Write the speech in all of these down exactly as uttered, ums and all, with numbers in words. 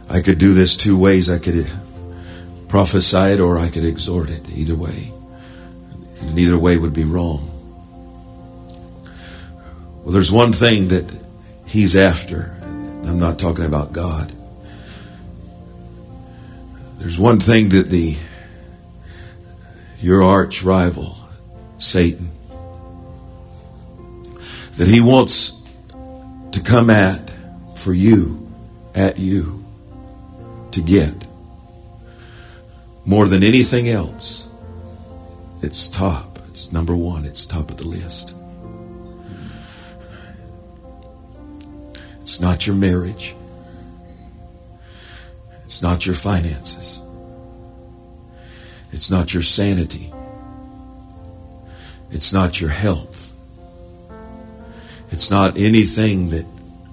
I could do this two ways. I could prophesy it or I could exhort it. Either way. And either way would be wrong. Well, there's one thing that He's after. I'm not talking about God. There's one thing that the your arch rival, Satan, that he wants to come at for you, at you, to get. More than anything else, it's top. It's number one. It's top of the list. It's not your marriage. It's not your finances. It's not your sanity. It's not your health. It's not anything that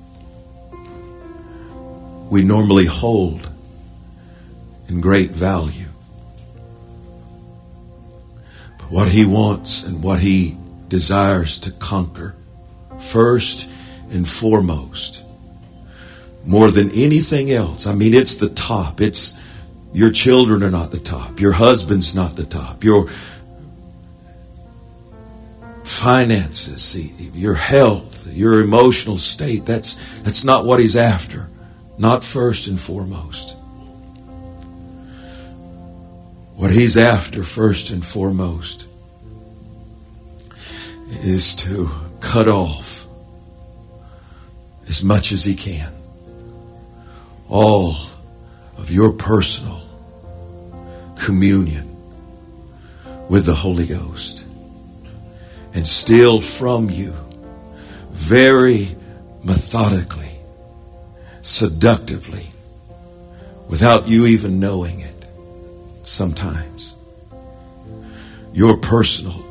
we normally hold in great value. But what He wants and what He desires to conquer, first and foremost, more than anything else. I mean, it's the top. It's your children are not the top. Your husband's not the top. Your finances, your health, your emotional state, that's that's not what He's after. Not first and foremost. What He's after first and foremost is to cut off as much as He can all of your personal communion with the Holy Ghost and steal from you very methodically, seductively, without you even knowing it sometimes, your personal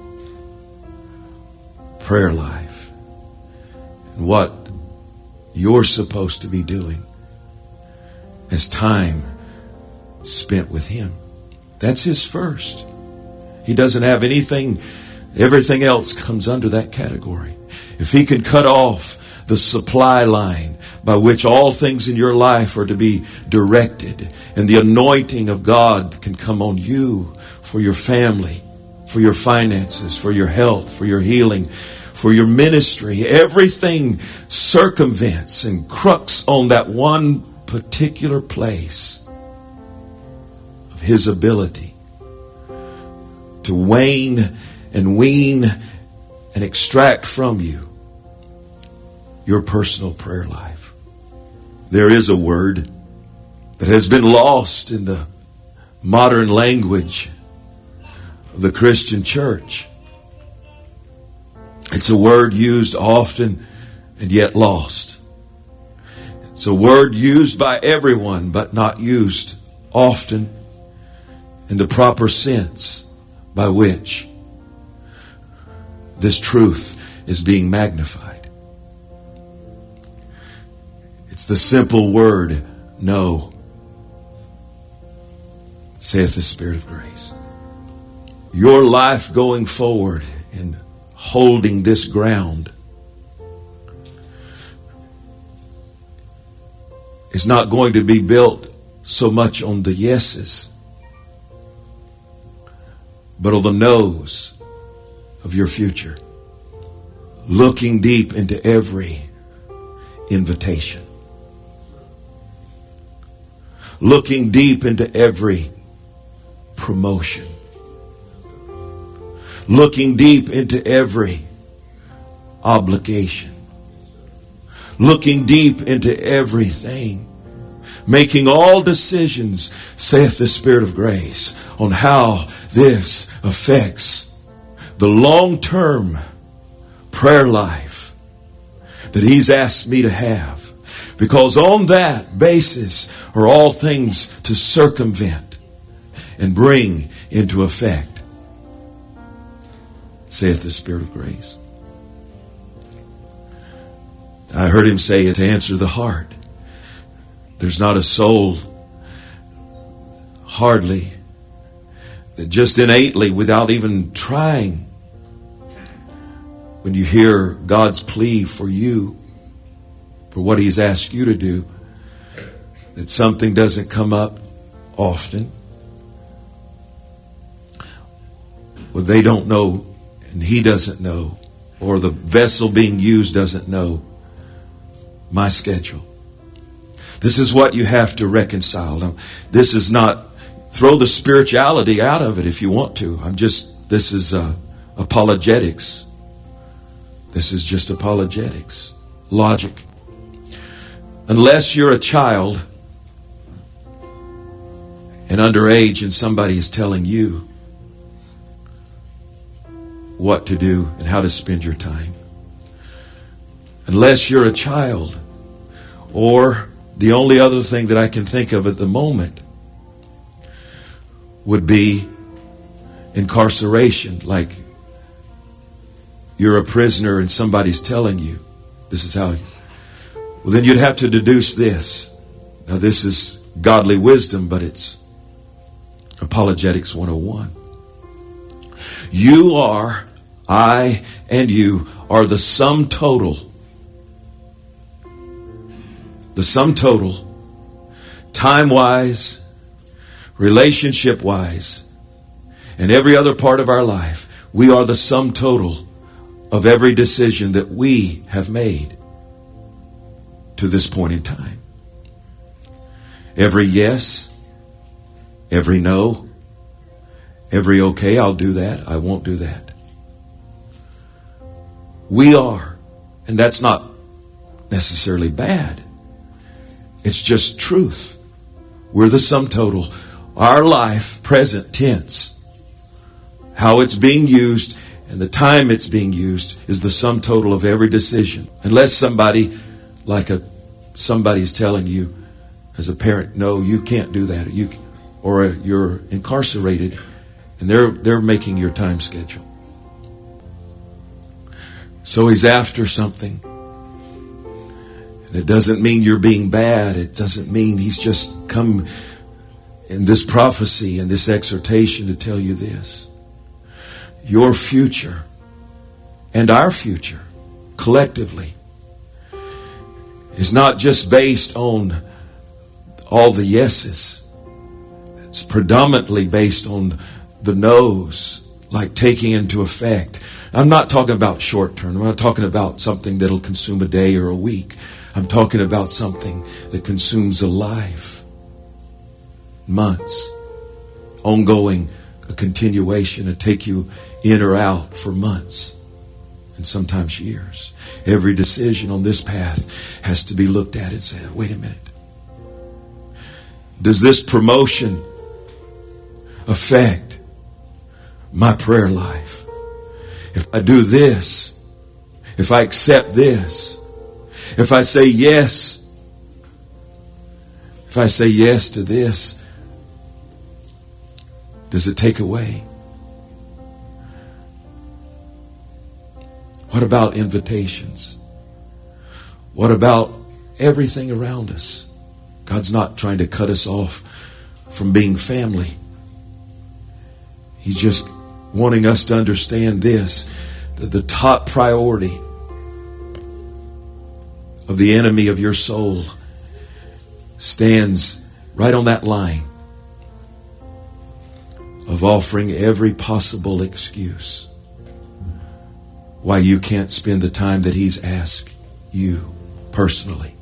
prayer life and what you're supposed to be doing as time spent with Him. That's His first. He doesn't have anything, everything else comes under that category. If He can cut off the supply line by which all things in your life are to be directed, and the anointing of God can come on you for your family, for your finances, for your health, for your healing, for your ministry, everything circumvents and crooks on that one particular place of His ability to wane and wean and extract from you your personal prayer life. There is a word that has been lost in the modern language of the Christian church. It's a word used often and yet lost. It's a word used by everyone, but not used often in the proper sense by which this truth is being magnified. It's the simple word, no, saith the Spirit of grace. Your life going forward in holding this ground is not going to be built so much on the yeses, but on the no's of your future. Looking deep into every invitation. Looking deep into every promotion. Looking deep into every obligation. Looking deep into everything. Making all decisions, saith the Spirit of grace, on how this affects the long-term prayer life that He's asked me to have. Because on that basis are all things to circumvent and bring into effect, saith the Spirit of grace. I heard Him say it to answer the heart. There's not a soul, hardly, that just innately, without even trying, when you hear God's plea for you, for what He's asked you to do, that something doesn't come up often. Well, they don't know, and he doesn't know, or the vessel being used doesn't know my schedule. This is what you have to reconcile. Now, this is not, throw the spirituality out of it if you want to. I'm just, this is uh, apologetics. This is just apologetics. Logic. Unless you're a child and underage and somebody is telling you what to do and how to spend your time. Unless you're a child, or the only other thing that I can think of at the moment would be incarceration, like you're a prisoner and somebody's telling you this is how you, well, then you'd have to deduce this. Now this is godly wisdom, but it's apologetics one oh one. You are, I and you are the sum total, the sum total, time-wise, relationship-wise, and every other part of our life. We are the sum total of every decision that we have made to this point in time. Every yes, every no, every okay, I'll do that, I won't do that. We are, and that's not necessarily bad. It's just truth. We're the sum total. Our life, present tense, how it's being used and the time it's being used is the sum total of every decision. Unless somebody, like a somebody's telling you as a parent, no, you can't do that, or you, or you're incarcerated, and they're they're making your time schedule. So he's after something. And it doesn't mean you're being bad. It doesn't mean he's just come in this prophecy and this exhortation to tell you this. Your future and our future collectively is not just based on all the yeses. It's predominantly based on the no's, like taking into effect. I'm not talking about short term. I'm not talking about something that'll consume a day or a week. I'm talking about something that consumes a life, months, ongoing, a continuation, to take you in or out for months and sometimes years. Every decision on this path has to be looked at and said, wait a minute. Does this promotion affect my prayer life? If I do this, if I accept this, if I say yes, if I say yes to this, does it take away? What about invitations? What about everything around us? God's not trying to cut us off from being family. He's just wanting us to understand this, that the top priority of the enemy of your soul stands right on that line of offering every possible excuse why you can't spend the time that he's asked you personally